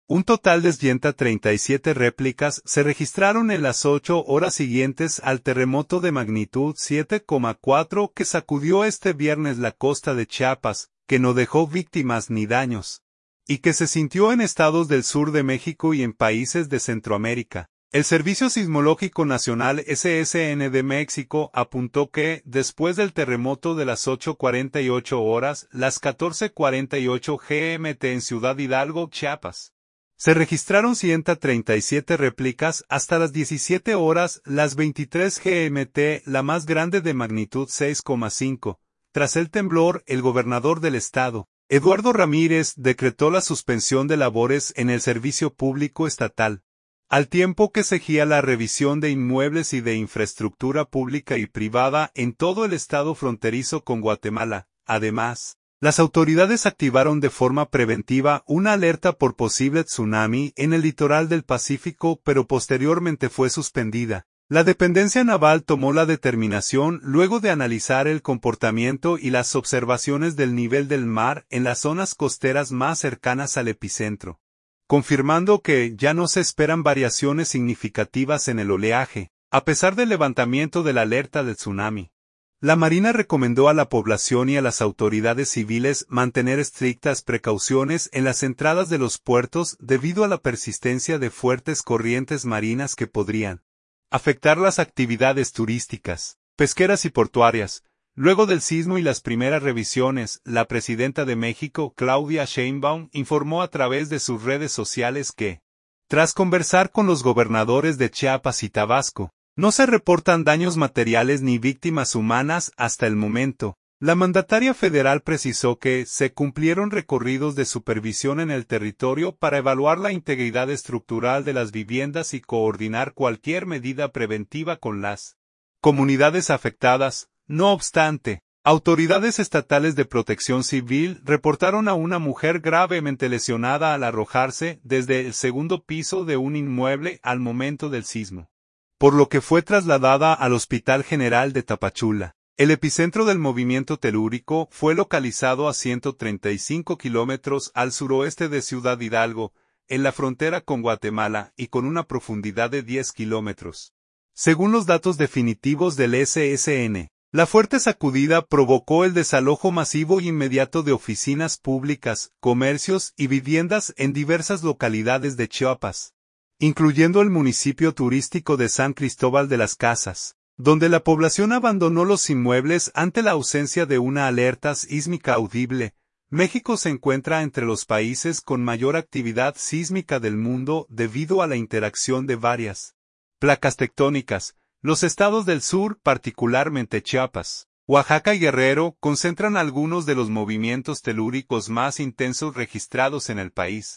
Un total de 137 réplicas se registraron en las 8 horas siguientes al terremoto de magnitud 7,4 que sacudió este viernes la costa de Chiapas, que no dejó víctimas ni daños, y que se sintió en estados del sur de México y en países de Centroamérica. El Servicio Sismológico Nacional SSN de México apuntó que, después del terremoto de las 8:48 horas, las 14:48 GMT en Ciudad Hidalgo, Chiapas, se registraron 137 réplicas hasta las 17 horas, las 23 GMT, la más grande de magnitud 6,5. Tras el temblor, el gobernador del estado, Eduardo Ramírez, decretó la suspensión de labores en el servicio público estatal, al tiempo que seguía la revisión de inmuebles y de infraestructura pública y privada en todo el estado fronterizo con Guatemala. Además, las autoridades activaron de forma preventiva una alerta por posible tsunami en el litoral del Pacífico, pero posteriormente fue suspendida. La dependencia naval tomó la determinación luego de analizar el comportamiento y las observaciones del nivel del mar en las zonas costeras más cercanas al epicentro, confirmando que ya no se esperan variaciones significativas en el oleaje, a pesar del levantamiento de la alerta del tsunami. La Marina recomendó a la población y a las autoridades civiles mantener estrictas precauciones en las entradas de los puertos debido a la persistencia de fuertes corrientes marinas que podrían afectar las actividades turísticas, pesqueras y portuarias. Luego del sismo y las primeras revisiones, la presidenta de México, Claudia Sheinbaum, informó a través de sus redes sociales que, tras conversar con los gobernadores de Chiapas y Tabasco, no se reportan daños materiales ni víctimas humanas hasta el momento. La mandataria federal precisó que se cumplieron recorridos de supervisión en el territorio para evaluar la integridad estructural de las viviendas y coordinar cualquier medida preventiva con las comunidades afectadas. No obstante, autoridades estatales de protección civil reportaron a una mujer gravemente lesionada al arrojarse desde el segundo piso de un inmueble al momento del sismo, por lo que fue trasladada al Hospital General de Tapachula. El epicentro del movimiento telúrico fue localizado a 135 kilómetros al suroeste de Ciudad Hidalgo, en la frontera con Guatemala y con una profundidad de 10 kilómetros. Según los datos definitivos del SSN, la fuerte sacudida provocó el desalojo masivo e inmediato de oficinas públicas, comercios y viviendas en diversas localidades de Chiapas, incluyendo el municipio turístico de San Cristóbal de las Casas, donde la población abandonó los inmuebles ante la ausencia de una alerta sísmica audible. México se encuentra entre los países con mayor actividad sísmica del mundo debido a la interacción de varias placas tectónicas. Los estados del sur, particularmente Chiapas, Oaxaca y Guerrero, concentran algunos de los movimientos telúricos más intensos registrados en el país.